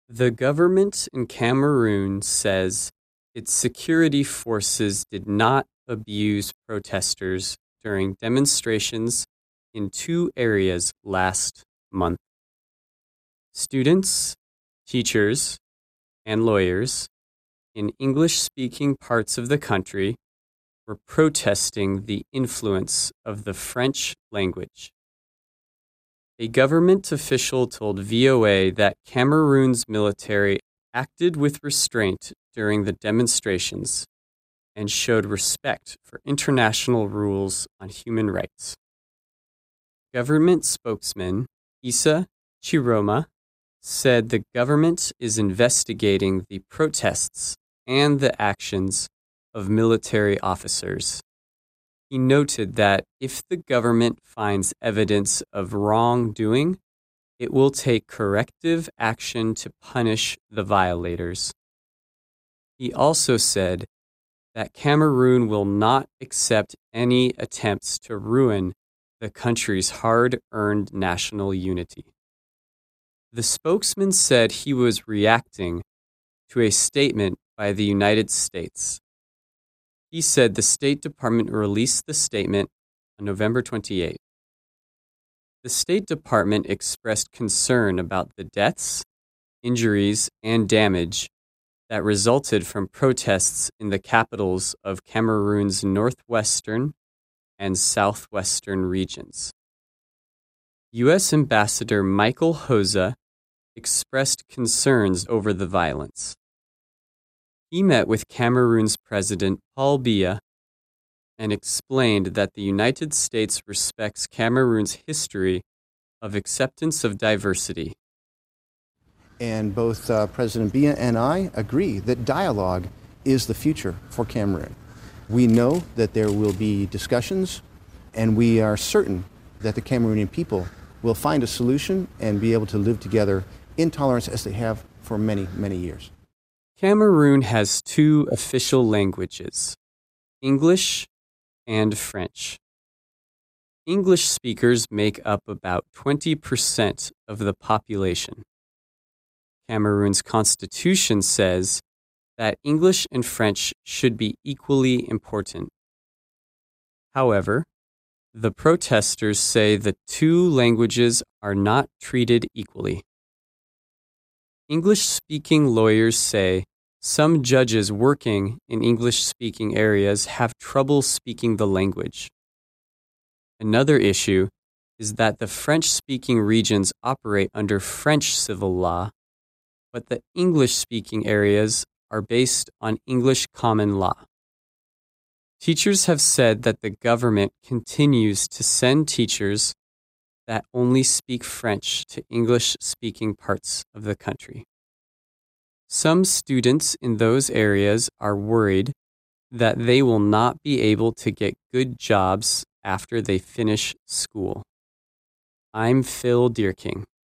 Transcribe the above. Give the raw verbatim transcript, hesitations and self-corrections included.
The government in Cameroon says its security forces did not abuse protesters during demonstrations in two areas last month. Students, teachers, and lawyers in English-speaking parts of the country were protesting the influence of the French language. A government official told V O A that Cameroon's military acted with restraint during the demonstrations and showed respect for international rules on human rights. Government spokesman Issa Chiroma said the government is investigating the protests and the actions of military officers. He noted that if the government finds evidence of wrongdoing, it will take corrective action to punish the violators. He also said that Cameroon will not accept any attempts to ruin the country's hard-earned national unity. The spokesman said he was reacting to a statement by the United States. He said the State Department released the statement on November twenty-eighth. The State Department expressed concern about the deaths, injuries, and damage that resulted from protests in the capitals of Cameroon's northwestern and southwestern regions. U S Ambassador Michael Hoza expressed concerns over the violence. He met with Cameroon's President Paul Biya and explained that the United States respects Cameroon's history of acceptance of diversity. And both uh, President Biya and I agree that dialogue is the future for Cameroon. We know that there will be discussions, and we are certain that the Cameroonian people will find a solution and be able to live together in tolerance as they have for many, many years. Cameroon has two official languages, English and French. English speakers make up about twenty percent of the population. Cameroon's constitution says that English and French should be equally important. However, the protesters say the two languages are not treated equally. English-speaking lawyers say some judges working in English-speaking areas have trouble speaking the language. Another issue is that the French-speaking regions operate under French civil law, but the English-speaking areas are based on English common law. Teachers have said that the government continues to send teachers that only speak French to English-speaking parts of the country. Some students in those areas are worried that they will not be able to get good jobs after they finish school. I'm Phil Deerking.